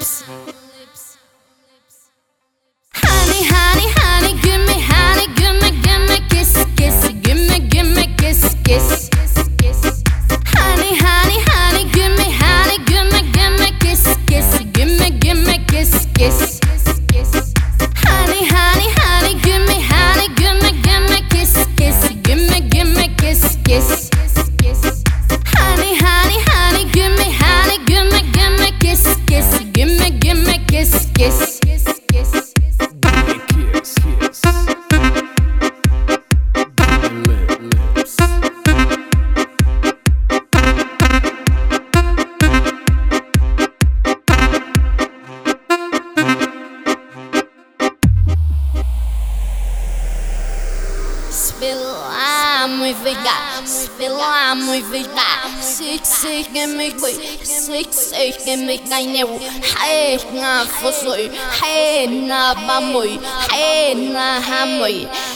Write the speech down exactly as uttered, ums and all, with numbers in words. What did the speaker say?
lips. Honey, honey, honey, give me, honey, give me, give me kiss, kiss, give me, give me kiss, kiss. Honey, honey, honey, give me, honey, give me, give me kiss, kiss, give me, give me kiss, kiss. Honey, honey, honey, give me, honey, give me, give me kiss, kiss, give me, give me kiss, kiss. Honey, honey, honey, give me, honey, give me, give me kiss, kiss, give me, give me kiss, kiss. Spilamos e vega, spilamos e vega. Six six give me quick, six six give me kaineu. Hey na fosoi, hey na bamoi, hey na hamoi.